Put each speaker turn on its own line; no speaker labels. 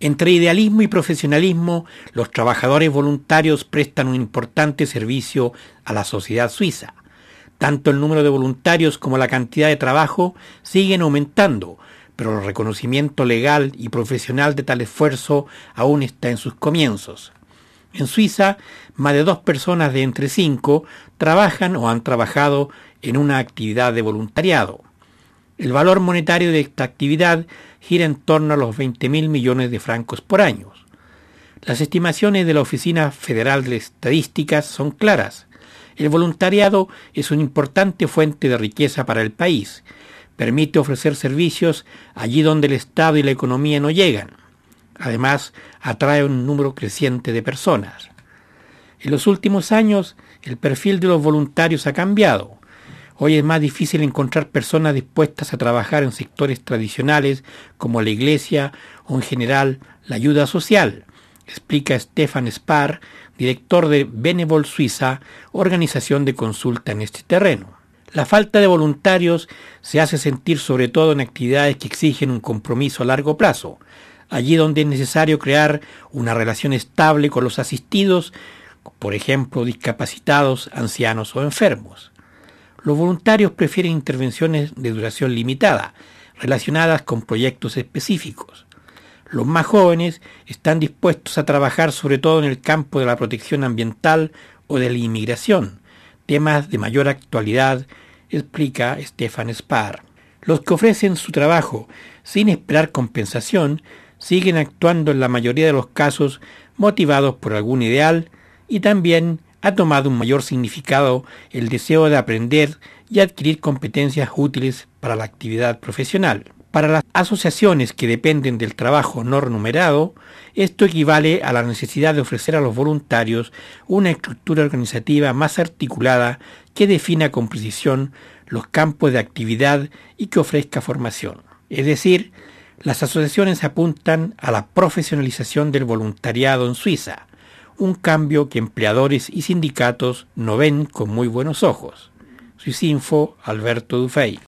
Entre idealismo y profesionalismo, los trabajadores voluntarios prestan un importante servicio a la sociedad suiza. Tanto el número de voluntarios como la cantidad de trabajo siguen aumentando, pero el reconocimiento legal y profesional de tal esfuerzo aún está en sus comienzos. En Suiza, más de 2 personas de entre 5 trabajan o han trabajado en una actividad de voluntariado. El valor monetario de esta actividad gira en torno a los 20.000 millones de francos por año. Las estimaciones de la Oficina Federal de Estadísticas son claras. El voluntariado es una importante fuente de riqueza para el país. Permite ofrecer servicios allí donde el Estado y la economía no llegan. Además, atrae un número creciente de personas. En los últimos años, el perfil de los voluntarios ha cambiado. Hoy es más difícil encontrar personas dispuestas a trabajar en sectores tradicionales como la iglesia o en general la ayuda social, explica Stefan Spar, director de Benevol Suiza, organización de consulta en este terreno. La falta de voluntarios se hace sentir sobre todo en actividades que exigen un compromiso a largo plazo, allí donde es necesario crear una relación estable con los asistidos, por ejemplo, discapacitados, ancianos o enfermos. Los voluntarios prefieren intervenciones de duración limitada, relacionadas con proyectos específicos. Los más jóvenes están dispuestos a trabajar sobre todo en el campo de la protección ambiental o de la inmigración, temas de mayor actualidad, explica Stefan Spar. Los que ofrecen su trabajo sin esperar compensación siguen actuando en la mayoría de los casos motivados por algún ideal y también ha tomado un mayor significado el deseo de aprender y adquirir competencias útiles para la actividad profesional. Para las asociaciones que dependen del trabajo no remunerado, esto equivale a la necesidad de ofrecer a los voluntarios una estructura organizativa más articulada que defina con precisión los campos de actividad y que ofrezca formación. Es decir, las asociaciones apuntan a la profesionalización del voluntariado en Suiza, un cambio que empleadores y sindicatos no ven con muy buenos ojos. Suicinfo, Alberto Dufay.